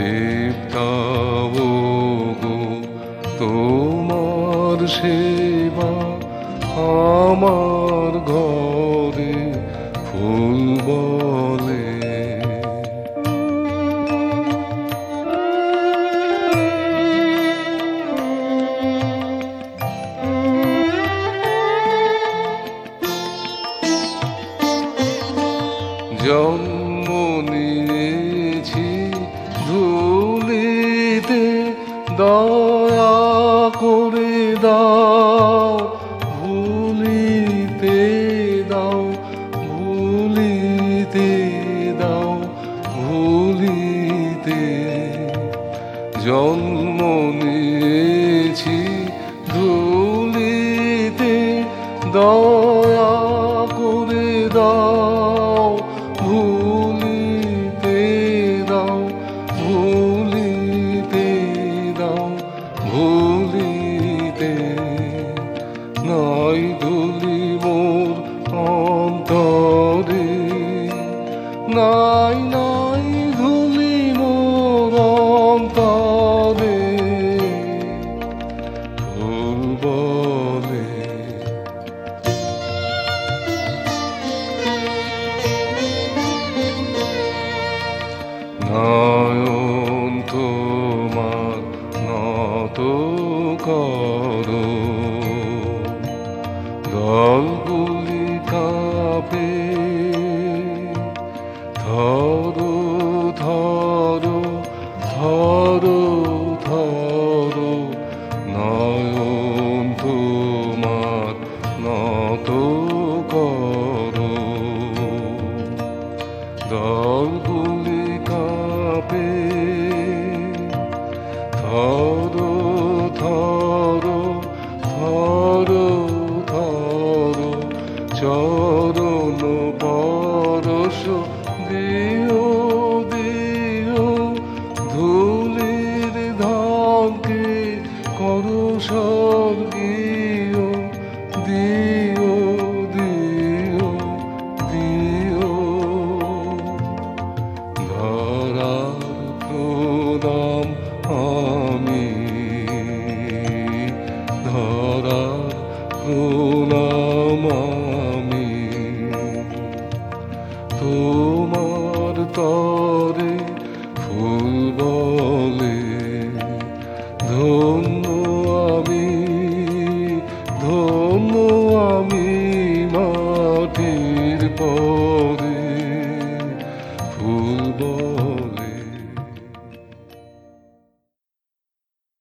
দেবতাও গো তোমার সেবা আমার ঘরে ফুল বলে। জন্ম নিয়েছি ধুলিতে, দয়া করে দাও ভুলিতে দাও, ভুলিতে দাও, ভুলিতে। জন্ম নিয়েছি ধুলিতে, দয়া করে দাও ভুলিতে দাও, ভুলিতে দাও, ভুলিতে। নাই ধুলি মোর অন্তরে, নাই নাই ধুলি মোর অন্তরে, ফুল বলে। নয়ন তোমার নত করো, দলগুলি কাঁপে, ধরো ধরো ধরো ধরো। নয়ন তোমার নত করো, দলগুলি কাঁপে, ধরো ধরো ধরো ধরো। চরণ পরশ দিও দিও, ধুলির ধামকে করো স্বর্গীয়, দিও দিও দিও। ধরার প্রণাম আমি, ধরার প্রণাম আমি, তোমার তরে ফুল বলে। ধন্য আমি, ধন্য আমি মাটির পর